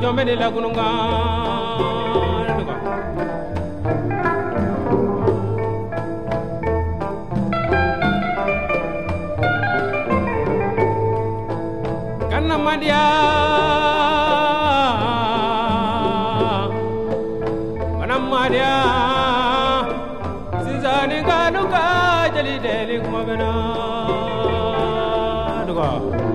jombe de la gununga duga kanna madia manam madia sinzani galuka jali deli kumabena duga